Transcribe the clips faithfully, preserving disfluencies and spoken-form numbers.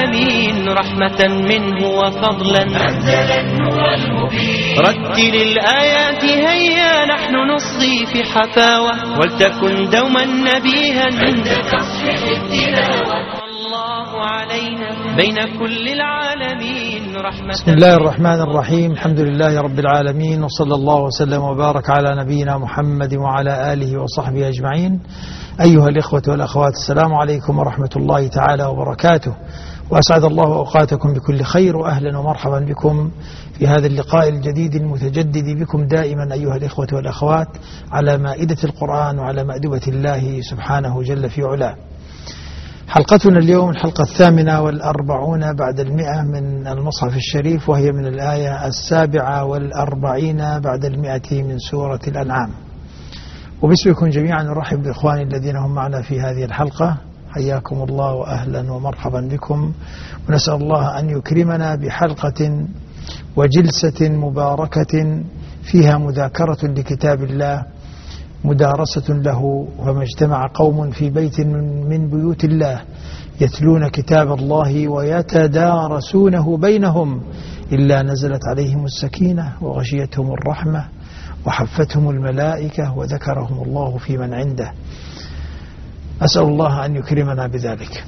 العالمين رحمة منه وفضلا أنزل النور المبين. رتل الآيات هيا نحن نصغي في حفاوة ولتكن دوما نبيها عند تصحيح التلاوة. الله علينا بين كل العالمين رحمة. بسم الله الرحمن الرحيم. الحمد لله رب العالمين، وصلى الله وسلم وبارك على نبينا محمد وعلى آله وصحبه أجمعين. أيها الإخوة والأخوات، السلام عليكم ورحمة الله تعالى وبركاته، وأسعد الله أوقاتكم بكل خير، وأهلا ومرحبا بكم في هذا اللقاء الجديد المتجدد بكم دائما أيها الإخوة والأخوات على مائدة القرآن وعلى مأدبة الله سبحانه جل في علاه. حلقتنا اليوم الحلقة الثامنة والأربعون بعد المئة من المصحف الشريف، وهي من الآية السابعة والأربعين بعد المئة من سورة الأنعام. وباسمكم جميعا نرحب بإخواني الذين هم معنا في هذه الحلقة، حياكم الله وأهلا ومرحبا بكم، ونسأل الله أن يكرمنا بحلقة وجلسة مباركة فيها مذاكرة لكتاب الله، مدارسة له. فما اجتمع قوم في بيت من بيوت الله يتلون كتاب الله ويتدارسونه بينهم إلا نزلت عليهم السكينة وغشيتهم الرحمة وحفتهم الملائكة وذكرهم الله في من عنده. أسأل الله أن يكرمنا بذلك.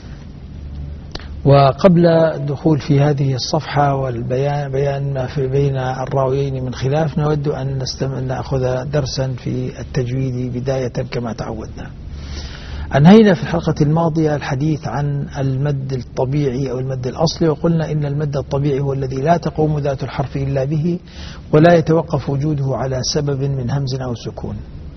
وقبل الدخول في هذه الصفحة والبيان بيان ما في بين الراويين من خلاف، نود أن نأخذ درسا في التجويد بداية كما تعودنا. أنهينا في الحلقة الماضية الحديث عن المد الطبيعي أو المد الأصلي، وقلنا إن المد الطبيعي هو الذي لا تقوم ذات الحرف إلا به ولا يتوقف وجوده على سبب من همز أو سكون.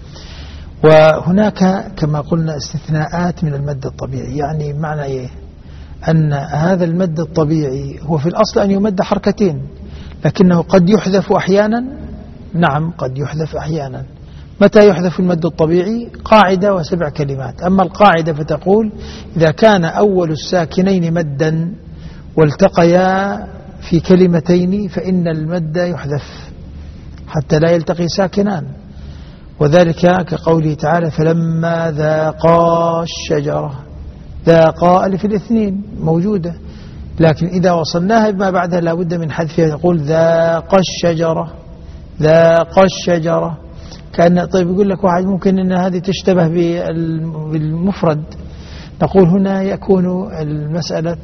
وهناك كما قلنا استثناءات من المد الطبيعي. يعني معنى إيه؟ أن هذا المد الطبيعي هو في الأصل أن يمد حركتين، لكنه قد يحذف أحيانا. نعم، قد يحذف أحيانا. متى يحذف المد الطبيعي؟ قاعدة وسبع كلمات. أما القاعدة فتقول إذا كان أول الساكنين مدا والتقيا في كلمتين فإن المد يحذف حتى لا يلتقي ساكنان، وذلك كقوله تعالى فلما ذاقا الشجرة. ذاقا ألف الاثنين موجودة، لكن إذا وصلناها بما بعدها لا بد من حذفها. تقول ذاق الشجرة، ذاق الشجرة. كأن طيب يقول لك واحد ممكن أن هذه تشتبه بالمفرد. نقول هنا يكون المسألة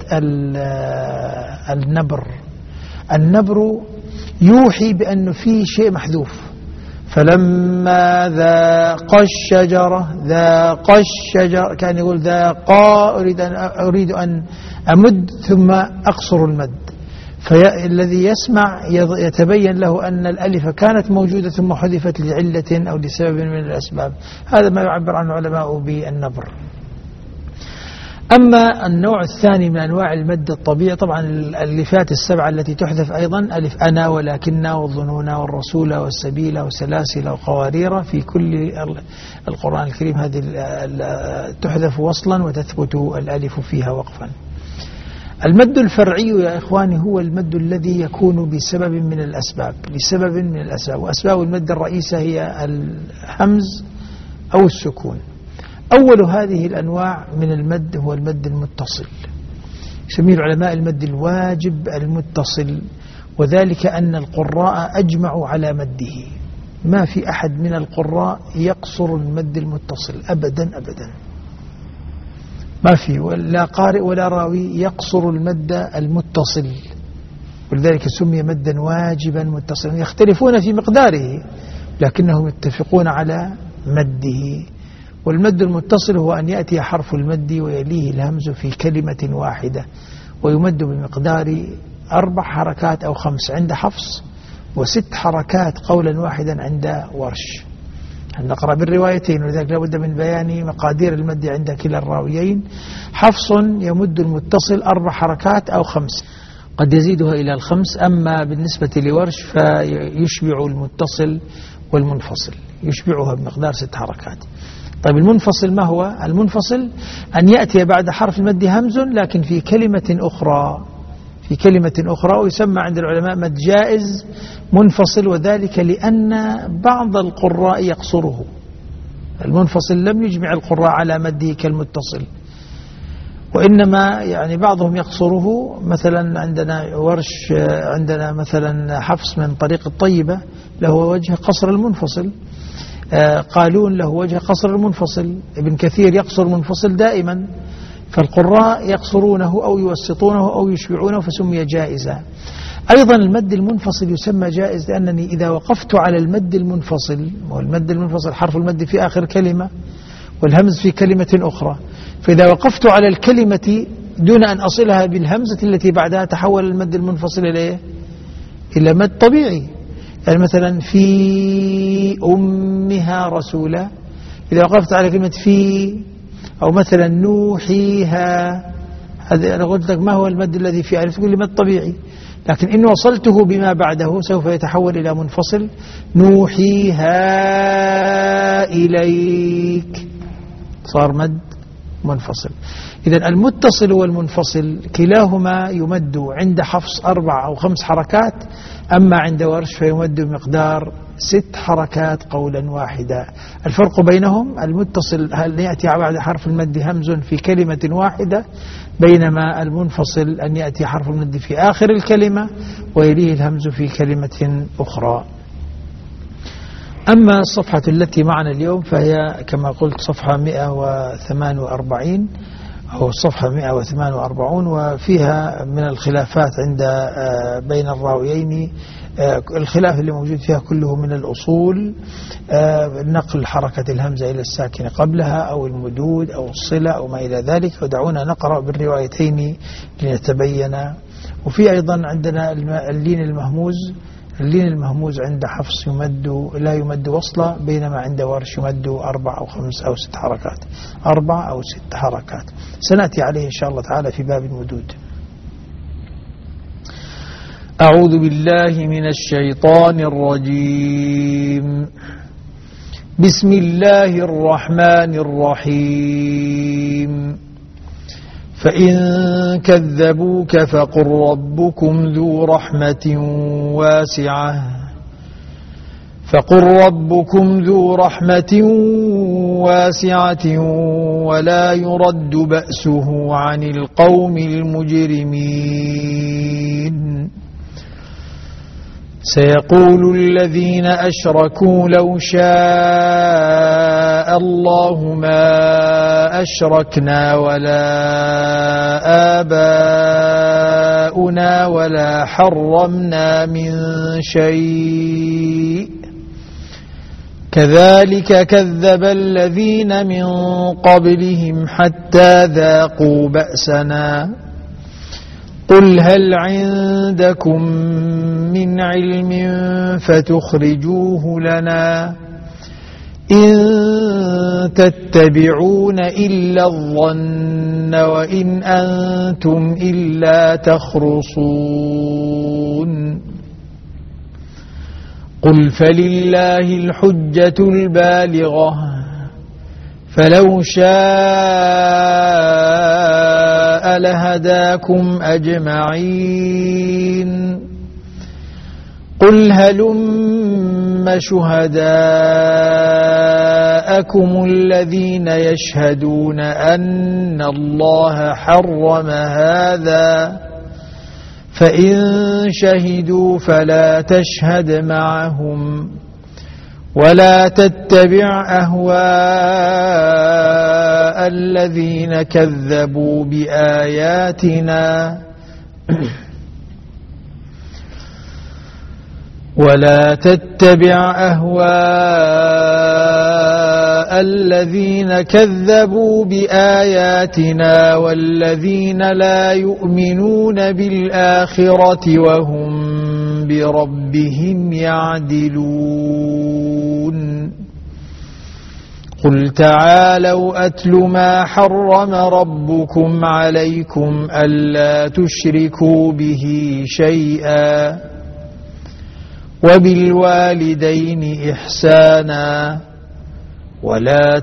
النبر. النبر يوحي بأنه في شيء محذوف. فلما ذاق الشجرة، ذاق الشجرة، كان يقول ذاقا أريد أن أريد أن أمد ثم أقصر المد، فالذي يسمع يتبين له أن الألف كانت موجودة ثم حذفت لعلة أو لسبب من الأسباب. هذا ما يعبر عنه العلماء بالنبر. أما النوع الثاني من أنواع المد الطبيعي، طبعا الألفات السبعة التي تحذف أيضا ألف أنا ولكننا والظنونا والرسول والسبيل وسلاسل وقوارير، في كل القرآن الكريم هذه تحذف وصلا وتثبت الألف فيها وقفا. المد الفرعي يا إخواني هو المد الذي يكون بسبب من الأسباب، لسبب من الأسباب. وأسباب المد الرئيسة هي الهمز أو السكون. أول هذه الأنواع من المد هو المد المتصل، يسميه العلماء المد الواجب المتصل، وذلك أن القراء أجمعوا على مده. ما في أحد من القراء يقصر المد المتصل أبدا أبدا، ما في ولا قارئ ولا راوي يقصر المد المتصل، ولذلك سمي مدا واجبا متصلا. يختلفون في مقداره لكنهم يتفقون على مده. والمد المتصل هو أن يأتي حرف المد ويليه الهمز في كلمة واحدة، ويمد بمقدار أربع حركات أو خمس عند حفص، وست حركات قولا واحدا عند ورش. نقرأ بالروايتين، ولذلك لابد من بيان مقادير المد عند كلا الراويين. حفص يمد المتصل أربع حركات أو خمس، قد يزيدها إلى الخمس. أما بالنسبة لورش فيشبع المتصل والمنفصل، يشبعها بمقدار ست حركات. طيب المنفصل ما هو؟ المنفصل أن يأتي بعد حرف المد همز لكن في كلمة أخرى، في كلمة أخرى، ويسمى عند العلماء مد جائز منفصل، وذلك لأن بعض القراء يقصره. المنفصل لم يجمع القراء على مده كالمتصل، وإنما يعني بعضهم يقصره. مثلا عندنا ورش، عندنا مثلا حفص من طريق الطيبة له وجه قصر المنفصل، قالون له وجه قصر المنفصل، ابن كثير يقصر المنفصل دائما، فالقراء يقصرونه أو يوسطونه أو يشبعونه فسمي جائزا. أيضا المد المنفصل يسمى جائز لأنني إذا وقفت على المد المنفصل، والمد المنفصل حرف المد في آخر كلمة والهمز في كلمة أخرى، فإذا وقفت على الكلمة دون أن أصلها بالهمزة التي بعدها تحول المد المنفصل إلى إلى مد طبيعي. يعني مثلا في أمها رسولا، إذا وقفت على كلمة في، أو مثلا نوحيها، هذا أنا قلت لك ما هو المد الذي في ألف، تقول لي مد طبيعي، لكن إن وصلته بما بعده سوف يتحول إلى منفصل. نوحيها إليك صار مد منفصل. إذن المتصل والمنفصل كلاهما يمد عند حفص أربع أو خمس حركات، أما عند ورش فيمد بمقدار ست حركات قولا واحدا. الفرق بينهم المتصل هل يأتي بعد حرف المد همز في كلمة واحدة، بينما المنفصل أن يأتي حرف المد في آخر الكلمة ويليه الهمز في كلمة أخرى. أما الصفحة التي معنا اليوم فهي كما قلت صفحة مئة وثمانية وأربعين أو الصفحة مئة وثمانية وأربعين، وفيها من الخلافات عند بين الراويين. الخلاف اللي موجود فيها كله من الأصول، نقل حركة الهمزة إلى الساكن قبلها أو المدود أو الصلة أو ما إلى ذلك، ودعونا نقرأ بالروايتين لنتبين. وفي أيضا عندنا اللين المهموز. اللين المهموز عند حفص يمد لا يمد وصلا، بينما عند ورش يمد أربع أو خمس أو ست حركات، أربع أو ست حركات، سنأتي عليه إن شاء الله تعالى في باب المدود. أعوذ بالله من الشيطان الرجيم. بسم الله الرحمن الرحيم. فإن كذبوك فقل ربكم ذو رحمة واسعة فقل ربكم ذو رحمة واسعة ولا يرد بأسه عن القوم المجرمين. سيقول الذين أشركوا لو شاء الله ما أشركنا ولا آباؤنا ولا حرمنا من شيء كذلك كذب الذين من قبلهم حتى ذاقوا بأسنا. قل هل عندكم من علم فتخرجوه لنا إن تتبعون إلا الظن وإن أنتم إلا تخرصون. قل فلله الحجة البالغة فلو شاء لهداكم أجمعين. قل هلم شهداءكم الذين يشهدون أن الله حرم هذا فإن شهدوا فلا تشهد معهم ولا تتبع أهواء الذين كذبوا بآياتنا ولا تتبع أهواء الذين كذبوا بآياتنا والذين لا يؤمنون بالآخرة وهم بربهم يعدلون. قل تعالوا أتل ما حرم ربكم عليكم ألا تشركوا به شيئا وبالوالدين إحسانا ولا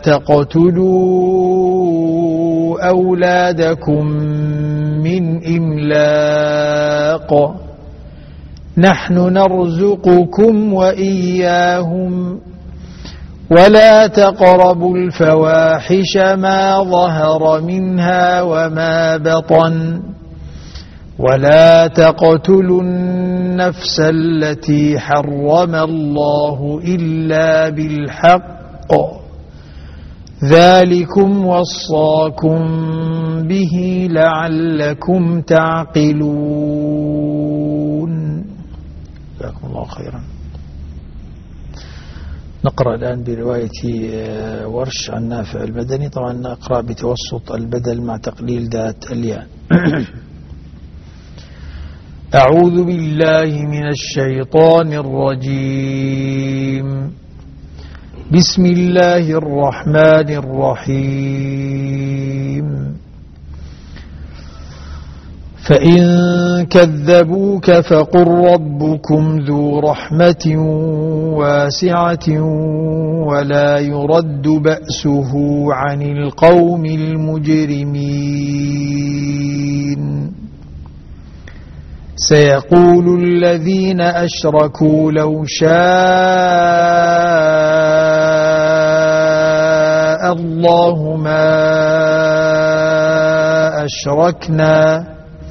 تقتلوا أولادكم من إملاق نحن نرزقكم وإياهم ولا تقربوا الفواحش ما ظهر منها وما بطن ولا تقتلوا النفس التي حرم الله إلا بالحق ذلكم وصاكم به لعلكم تعقلون. جزاكم الله خيرا. نقرأ الآن برواية ورش عن نافع المدني. طبعا نقرأ بتوسط البدل مع تقليل ذات الياء. أعوذ بالله من الشيطان الرجيم. بسم الله الرحمن الرحيم. فإن كذبوك فقل ربكم ذو رحمة واسعة ولا يرد بأسه عن القوم المجرمين. سيقول الذين أشركوا لو شاء الله ما أشركنا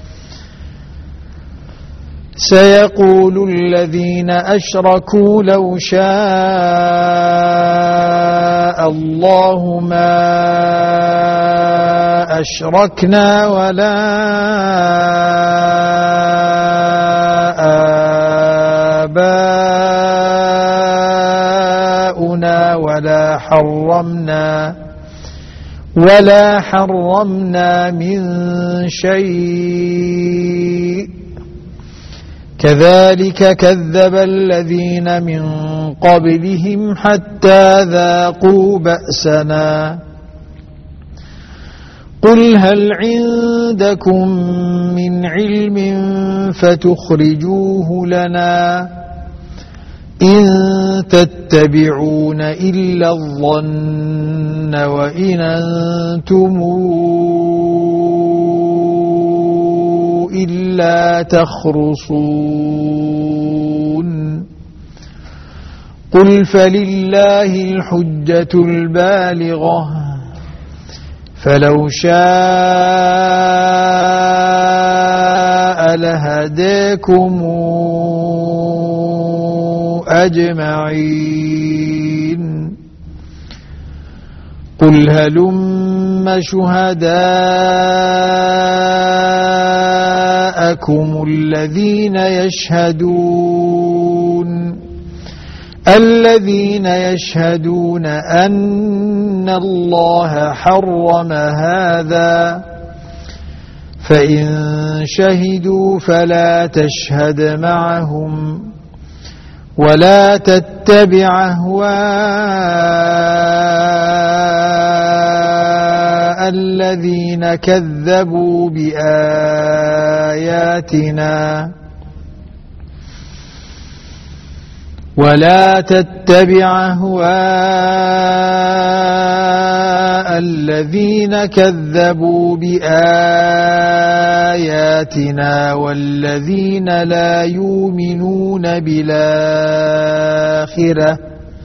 سيقول الذين أشركوا لو شاء الله ما أشركنا ولا آباؤنا ولا حرمنا ولا حرمنا من شيء كذلك كذب الذين من قبلهم حتى ذاقوا بأسنا. قل هل عندكم من علم فتخرجوه لنا إن تتبعون إلا الظن وإن أنتم إلا تخرصون. قل فلله الحجة البالغة فلو شاء لهداكم أجمعين. قل هلم شهداءكم الذين يشهدون الذين يشهدون أن الله حرم هذا فإن شهدوا فلا تشهد معهم ولا تتبع أهواء الذين كذبوا بآياتنا ولا تتبع أهواء الذين كذبوا بآياتنا والذين لا يؤمنون بالآخرة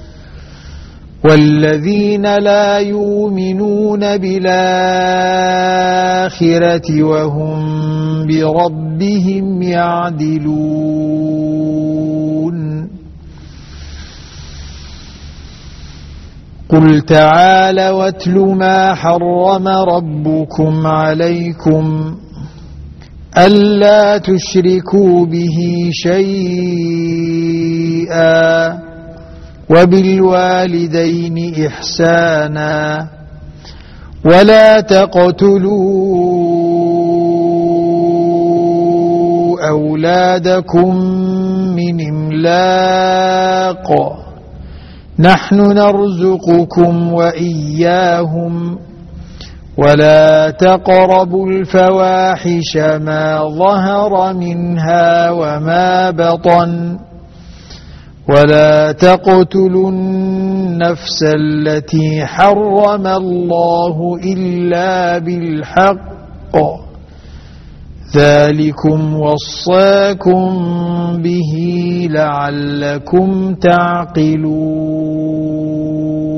والذين لا يؤمنون بالآخرة وهم بربهم يعدلون. قل تعالى واتل ما حرم ربكم عليكم ألا تشركوا به شيئا وبالوالدين إحسانا ولا تقتلوا أولادكم من إملاق نحن نرزقكم وإياهم ولا تقربوا الفواحش ما ظهر منها وما بطن ولا تقتلوا النفس التي حرم الله إلا بالحق ذلكم وصاكم به لعلكم تعقلون.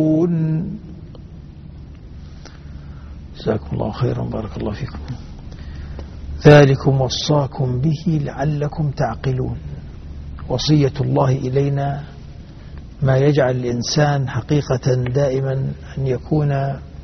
جزاكم الله خيرا، بارك الله فيكم. ذلكم وصاكم به لعلكم تعقلون. وصية الله إلينا ما يجعل الإنسان حقيقة دائما أن يكون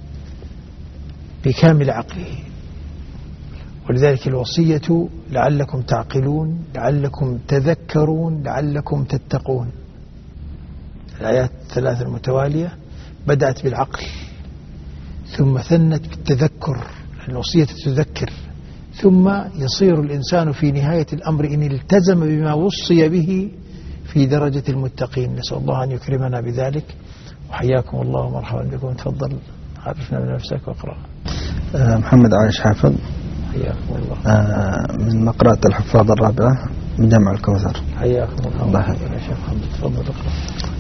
بكامل عقله، ولذلك الوصية لعلكم تعقلون، لعلكم تذكرون، لعلكم تتقون. الآيات الثلاثة المتوالية بدأت بالعقل ثم ثنت بالتذكر، الوصية تذكر، ثم يصير الإنسان في نهاية الأمر إن التزم بما وصي به في درجة المتقين. نسأل الله أن يكرمنا بذلك. وحياكم الله ومرحبا بكم. تفضل عرفنا من نفسك واقرأ. أه محمد عايش حافظ. حياكم الله. أه من مقرأة الحفاظ الرابعة من جامع الكوثر. حياكم الله. الله يا شيخ محمد تفضل اقرأ.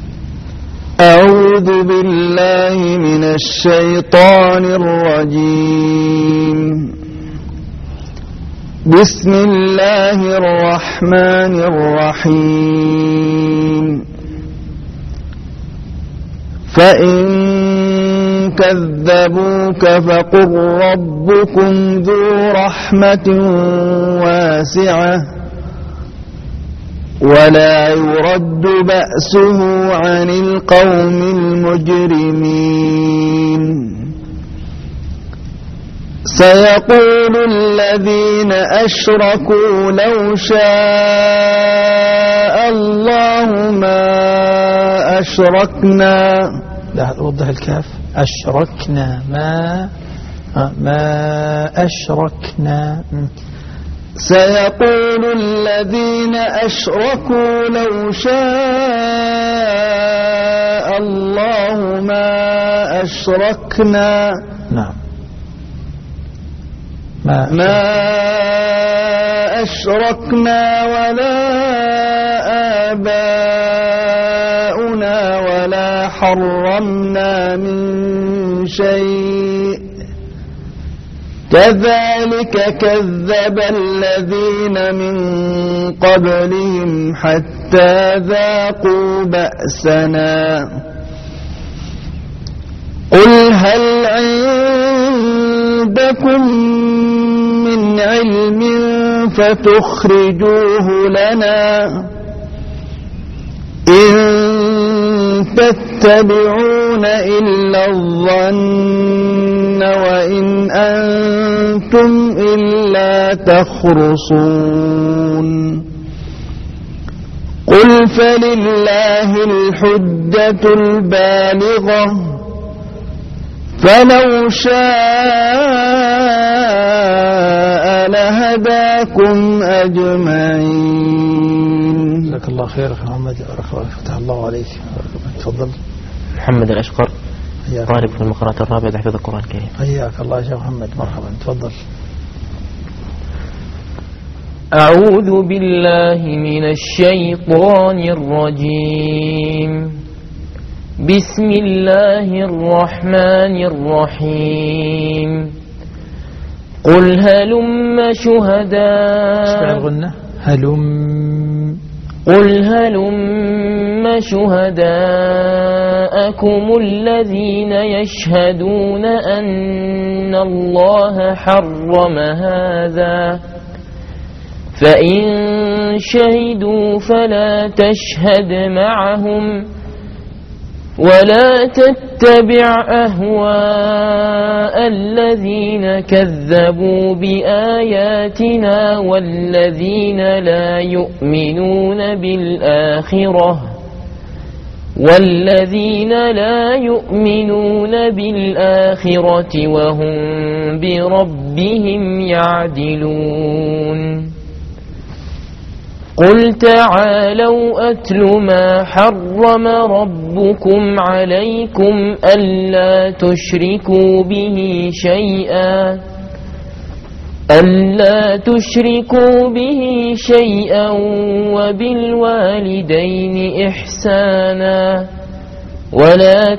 أعوذ بالله من الشيطان الرجيم. بسم الله الرحمن الرحيم. فإن كذبوك فقل ربكم ذو رحمة واسعة ولا يرد بأسه عن القوم المجرمين. سيقول الذين أشركوا لو شاء الله ما أشركنا. لا وضح الكاف. أشركنا ما ما أشركنا. سيقول الذين أشركوا لو شاء الله ما أشركنا. نعم. ما, ما أشركنا ولا آباؤنا ولا حرمنا من شيء كذلك كذب الذين من قبلهم حتى ذاقوا بأسنا. قل هل عندكم من علم فتخرجوه لنا إن تتبعون إلا الظن وإن أنتم إلا تخرصون. قل فلله الحجة البالغة فلو شاء لهداكم أجمعين. جزاك الله خير يا محمد، فتح الله عليك. تفضل. محمد الأشقر طالب في المقرأة الرابعة حفظ القرآن الكريم. حياك الله يا شيخ محمد، مرحبا. تفضل. أعوذ بالله من الشيطان الرجيم. بسم الله الرحمن الرحيم. قل هلم شهداء. اسمع الغنة. هلم. قل هلم شهداءكم الذين يشهدون أن الله حرم هذا فإن شهدوا فلا تشهد معهم ولا تتبع أهواء الذين كذبوا بآياتنا والذين لا يؤمنون بالآخرة والذين لا يؤمنون بالآخرة وهم بربهم يعدلون. قل تعالوا أتل ما حرم ربكم عليكم ألا تشركوا به شيئا ألا تشركوا به شيئا وبالوالدين إحسانا ولا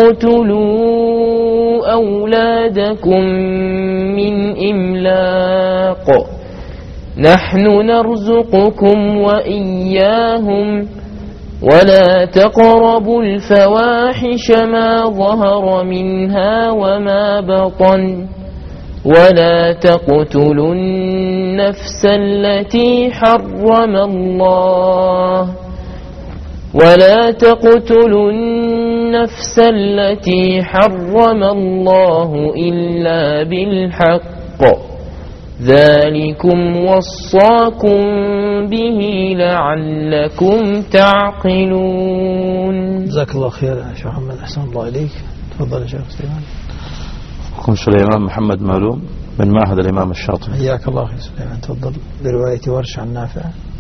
تقتلوا أولادكم من إملاق نحن نرزقكم وإياهم ولا تقربوا الفواحش ما ظهر منها وما بطن ولا تقتلوا النفس التي حرم الله ولا تقتلوا النفس التي حرم الله إلا بالحق ذلكم وصاكم به لعلكم تعقلون. جزاك الله خير يا شيخ محمد، أحسن الله إليك. تفضل يا شيخ سليمان. أخوكم سليمان محمد معلوم من معهد الإمام الشاطبي. حياك الله أخي سليمان. تفضل برواية ورش عن نافع.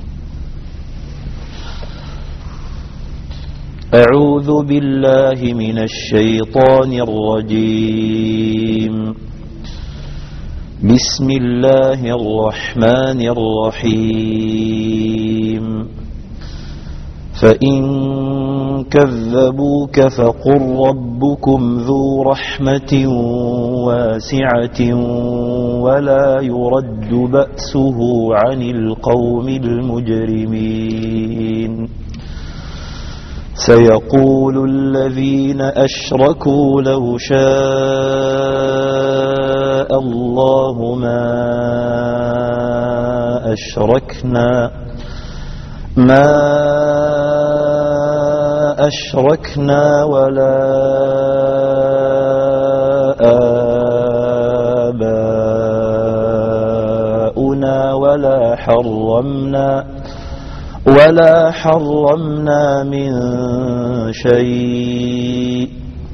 أعوذ بالله من الشيطان الرجيم. بسم الله الرحمن الرحيم. فإن كذبوك فقل ربكم ذو رحمة واسعة ولا يرد بأسه عن القوم المجرمين. سيقول الذين أشركوا لو شاء الله ما أشركنا ما أشركنا ولا آباؤنا ولا حرمنا ولا حرمنا من شيء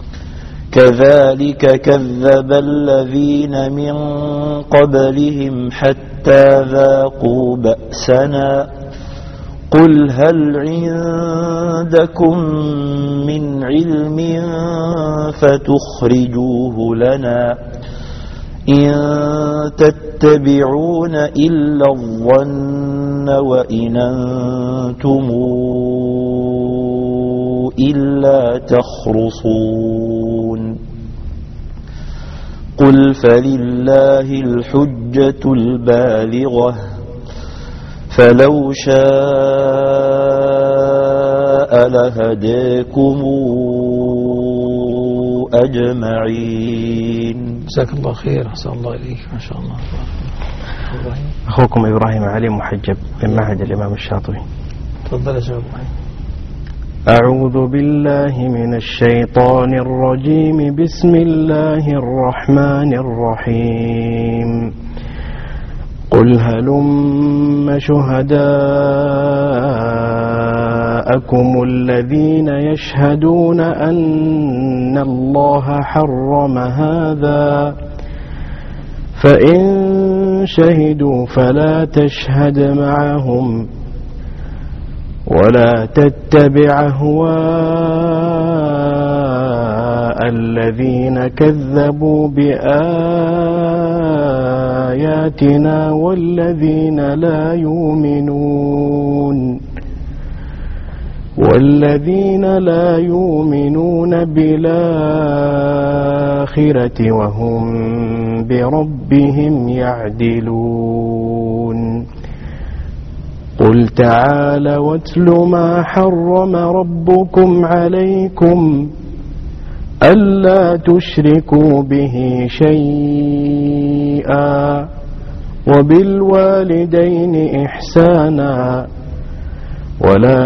كذلك كذب الذين من قبلهم حتى ذاقوا بأسنا قل هل عندكم من علم فتخرجوه لنا إن تتبعون إلا الظن وإن أنتم إلا تخرصون قل فلله الحجة البالغة فلو شاء لهداكم أجمعين. جزاك الله خير، أحسن الله إليك، ما شاء الله. أخوكم إبراهيم علي محجب من معهد الإمام الشاطبي. تفضل يا شيخ إبراهيم. أعوذ بالله من الشيطان الرجيم. بسم الله الرحمن الرحيم. قل هلم شهداءكم الذين يشهدون أن الله حرم هذا فإن شهدوا فلا تشهد معهم ولا تتبع أهواء الذين كذبوا بآياتنا والذين لا يؤمنون والذين لا يؤمنون بالآخرة وهم بربهم يعدلون. قل تعالى واتل ما حرم ربكم عليكم ألا تشركوا به شيئا وبالوالدين إحسانا ولا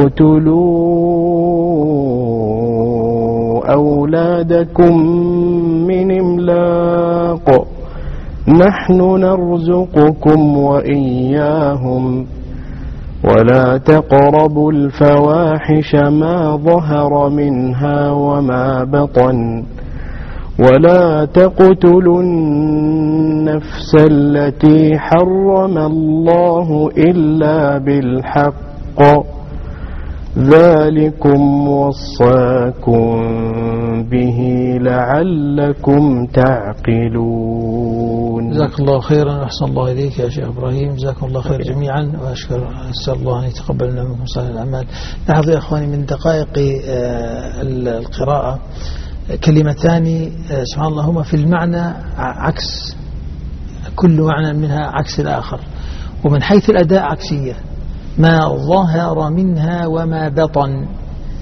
تقتلوا أولادكم من إملاق نحن نرزقكم وإياهم ولا تقربوا الفواحش ما ظهر منها وما بطن ولا تقتلوا النفس التي حرم الله إلا بالحق ذلكم وصاكم به لعلكم تعقلون. جزاك الله خيرا وأحسن الله إليك يا شيخ إبراهيم. جزاكم الله خير جميعا، وأشكر أسأل الله أن يتقبل منا منكم صالح الأعمال. لاحظوا يا أخواني من دقائق القراءة كلمتان سبحان الله هما في المعنى عكس، كل معنى منها عكس الآخر، ومن حيث الأداء عكسية. ما ظهر منها وما بطن.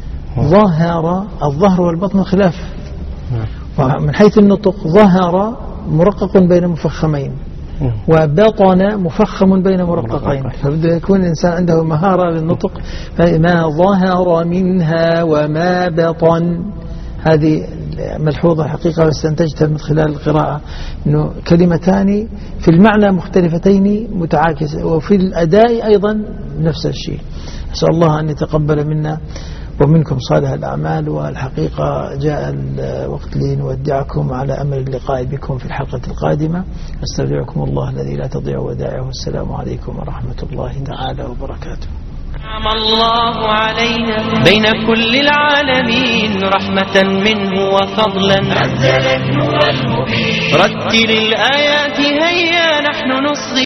ظهر الظهر والبطن خلاف، ومن حيث النطق ظهر مرقق بين مفخمين، وبطن مفخم بين مرققين، فبده يكون الإنسان عنده مهارة للنطق. فما ظهر منها وما بطن، هذه ملحوظة حقيقة واستنتجتها من خلال القراءة، إنه كلمتان في المعنى مختلفتين متعاكسة، وفي الأداء أيضا نفس الشيء. أسأل الله أن يتقبل منا ومنكم صالح الأعمال. والحقيقة جاء الوقت لي نودعكم على أمل اللقاء بكم في الحلقة القادمة. أستودعكم الله الذي لا تضيع ودائعه. السلام عليكم ورحمة الله تعالى وبركاته. نعم الله علينا بين كل العالمين رحمة منه وفضلا، أنزل النور المبين. رتل الآيات هيا نحن نصغي